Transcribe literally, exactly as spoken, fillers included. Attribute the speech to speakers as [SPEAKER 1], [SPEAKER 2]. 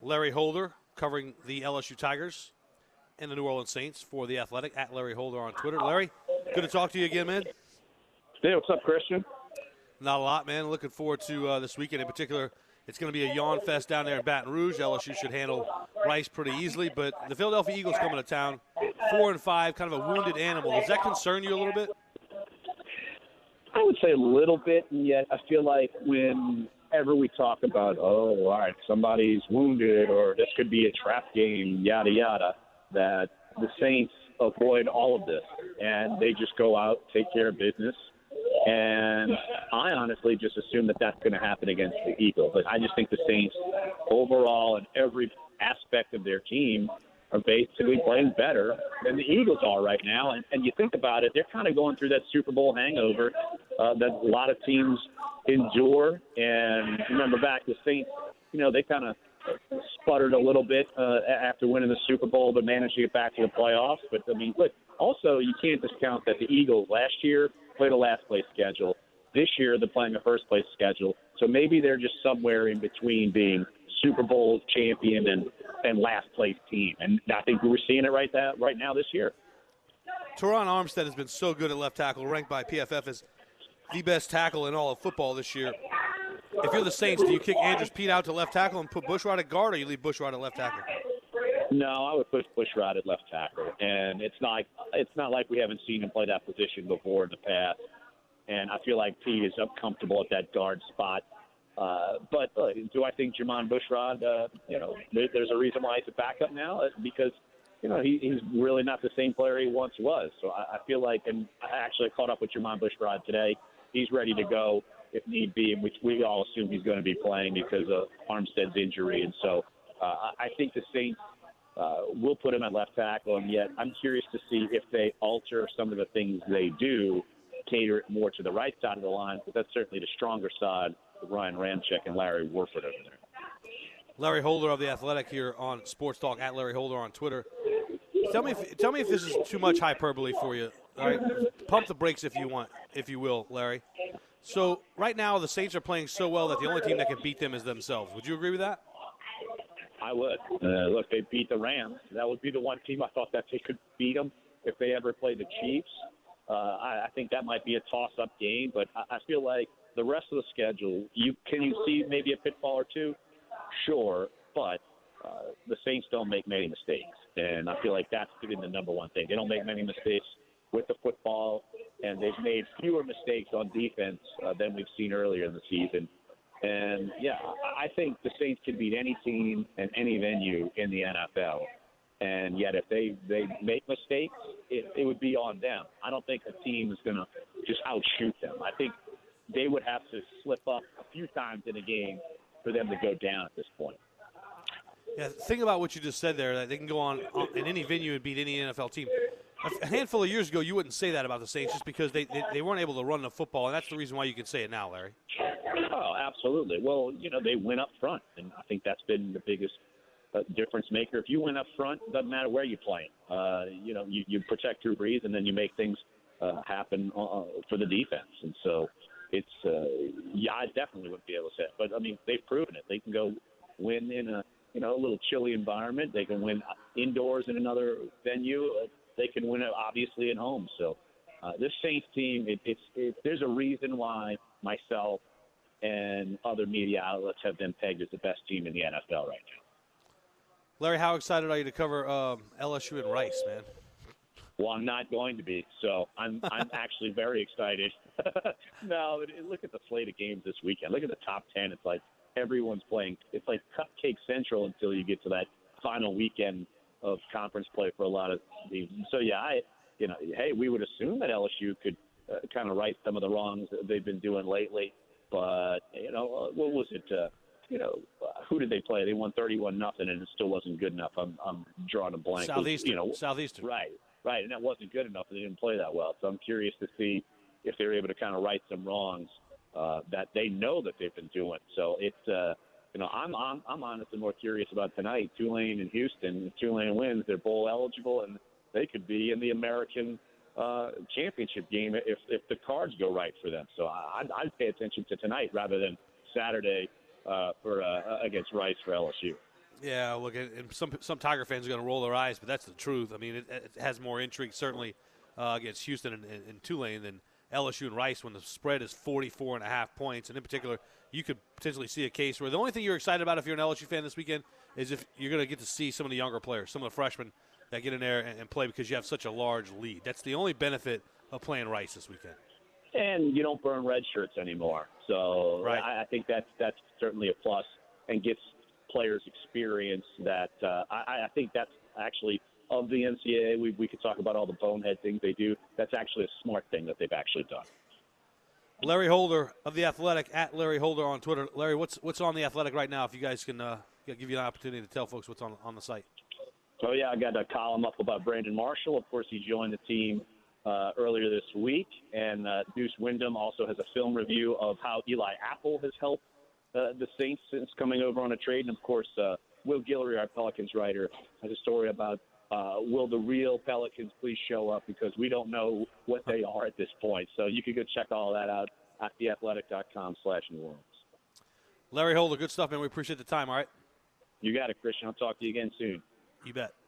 [SPEAKER 1] Larry Holder covering the L S U Tigers and the New Orleans Saints for The Athletic, at Larry Holder on Twitter. Larry, good to talk to you again, man.
[SPEAKER 2] Hey, what's up, Christian?
[SPEAKER 1] Not a lot, man. Looking forward to uh, this weekend in particular. It's going to be a yawn fest down there in Baton Rouge. L S U should handle Rice pretty easily, but the Philadelphia Eagles coming to town, four and five, kind of a wounded animal. Does that concern you a little bit?
[SPEAKER 2] I would say a little bit, and yet I feel like whenever we talk about, oh, all right, somebody's wounded or this could be a trap game, yada, yada, that the Saints avoid all of this, and they just go out, take care of business. And I honestly just assume that that's going to happen against the Eagles. Like, I just think the Saints overall and every aspect of their team are basically playing better than the Eagles are right now. And, and you think about it, they're kind of going through that Super Bowl hangover uh, that a lot of teams endure. And remember back, the Saints, you know, they kind of sputtered a little bit uh, after winning the Super Bowl, but managed to get back to the playoffs. But, I mean, look, also you can't discount that the Eagles last year played a last-place schedule. This year they're playing a first-place schedule. So maybe they're just somewhere in between being Super Bowl champion and, and last-place team. And I think we're seeing it right, that, right now this year.
[SPEAKER 1] Teron Armstead has been so good at left tackle, ranked by P F F as the best tackle in all of football this year. If you're the Saints, do you kick Andrus Peat out to left tackle and put Bushrod at guard, or you leave Bushrod at left tackle?
[SPEAKER 2] No, I would push Bushrod at left tackle, and it's not it's not like we haven't seen him play that position before in the past. And I feel like Pete is up comfortable at that guard spot. Uh, but uh, do I think Jermon Bushrod? Uh, you know, there, there's a reason why he's a backup now, because you know he, he's really not the same player he once was. So I, I feel like, and I actually caught up with Jermon Bushrod today. He's ready to go if need be, which we all assume he's going to be playing because of Armstead's injury. And so uh, I think the Saints. Uh, we'll put him at left tackle, and yet I'm curious to see if they alter some of the things they do, cater it more to the right side of the line, but that's certainly the stronger side with Ryan Ramczyk and Larry Warford over there.
[SPEAKER 1] Larry Holder of The Athletic here on Sports Talk, at Larry Holder on Twitter. Tell me if, tell me if this is too much hyperbole for you. All right, pump the brakes if you want, if you will, Larry. So right now the Saints are playing so well that the only team that can beat them is themselves. Would you agree with that?
[SPEAKER 2] I would. Uh, look, they beat the Rams. That would be the one team I thought that they could beat them if they ever played the Chiefs. Uh, I, I think that might be a toss-up game, but I, I feel like the rest of the schedule, you can you see maybe a pitfall or two? Sure, but uh, the Saints don't make many mistakes, and I feel like that's been the number one thing. They don't make many mistakes with the football, and they've made fewer mistakes on defense uh, than we've seen earlier in the season. And, yeah, I think the Saints can beat any team and any venue in the N F L. And yet if they, they make mistakes, it, it would be on them. I don't think a team is going to just outshoot them. I think they would have to slip up a few times in a game for them to go down at this point.
[SPEAKER 1] Yeah, think about what you just said there, that they can go on, on in any venue and beat any N F L team. A handful of years ago, you wouldn't say that about the Saints just because they, they, they weren't able to run the football, and that's the reason why you can say it now, Larry.
[SPEAKER 2] Oh, absolutely. Well, you know, they win up front, and I think that's been the biggest uh, difference maker. If you win up front, it doesn't matter where you play. Uh, you know, you, you protect Drew Brees, and then you make things uh, happen uh, for the defense. And so it's uh, – yeah, I definitely wouldn't be able to say it. But, I mean, they've proven it. They can go win in a, you know, a little chilly environment. They can win indoors in another venue. They can win it, obviously, at home. So uh, this Saints team, it, it's it, there's a reason why myself and other media outlets have been pegged as the best team in the N F L right now.
[SPEAKER 1] Larry, how excited are you to cover um, L S U and Rice, man?
[SPEAKER 2] Well, I'm not going to be, so I'm I'm actually very excited. No, look at the slate of games this weekend. Look at the top ten. It's like everyone's playing. It's like Cupcake Central until you get to that final weekend of conference play for a lot of teams. So, yeah, I, you know, hey, we would assume that L S U could uh, kind of right some of the wrongs that they've been doing lately. But, you know, uh, what was it? Uh, you know, uh, who did they play? They won thirty-one nothing, and it still wasn't good enough. I'm, I'm drawing a blank.
[SPEAKER 1] Southeastern.
[SPEAKER 2] You know,
[SPEAKER 1] Southeastern.
[SPEAKER 2] Right, right, and that wasn't good enough. They didn't play that well. So I'm curious to see if they're able to kind of right some wrongs uh, that they know that they've been doing. So it's, uh, you know, I'm, I'm I'm honestly more curious about tonight. Tulane and Houston. If Tulane wins, they're bowl eligible, and they could be in the American uh, championship game if if the cards go right for them. So I, I'd, I'd pay attention to tonight rather than Saturday uh, for uh, against Rice for L S U.
[SPEAKER 1] Yeah, look, and some some Tiger fans are going to roll their eyes, but that's the truth. I mean, it, it has more intrigue certainly uh, against Houston and, and, and Tulane than L S U and Rice when the spread is forty-four and a half points. And in particular, you could potentially see a case where the only thing you're excited about if you're an L S U fan this weekend is if you're going to get to see some of the younger players, some of the freshmen that get in there and, and play because you have such a large lead. That's the only benefit of playing Rice this weekend.
[SPEAKER 2] And you don't burn red shirts anymore. So
[SPEAKER 1] right.
[SPEAKER 2] I, I think that's, that's certainly a plus and gets players experience that uh, I, I think that's actually of the N C double A. We, we could talk about all the bonehead things they do. That's actually a smart thing that they've actually done.
[SPEAKER 1] Larry Holder of The Athletic, at Larry Holder on Twitter. Larry, what's what's on The Athletic right now if you guys can uh, give you an opportunity to tell folks what's on, on the site?
[SPEAKER 2] Oh, yeah, I got a column up about Brandon Marshall. Of course, he joined the team uh, earlier this week. And uh, Deuce Wyndham also has a film review of how Eli Apple has helped Uh, the Saints since coming over on a trade. And, of course, uh, Will Guillory, our Pelicans writer, has a story about uh, will the real Pelicans please show up because we don't know what they are at this point. So you can go check all that out at theathletic.com slash New Orleans.
[SPEAKER 1] Larry Holder, good stuff, man. We appreciate the time, all right?
[SPEAKER 2] You got it, Christian. I'll talk to you again soon.
[SPEAKER 1] You bet.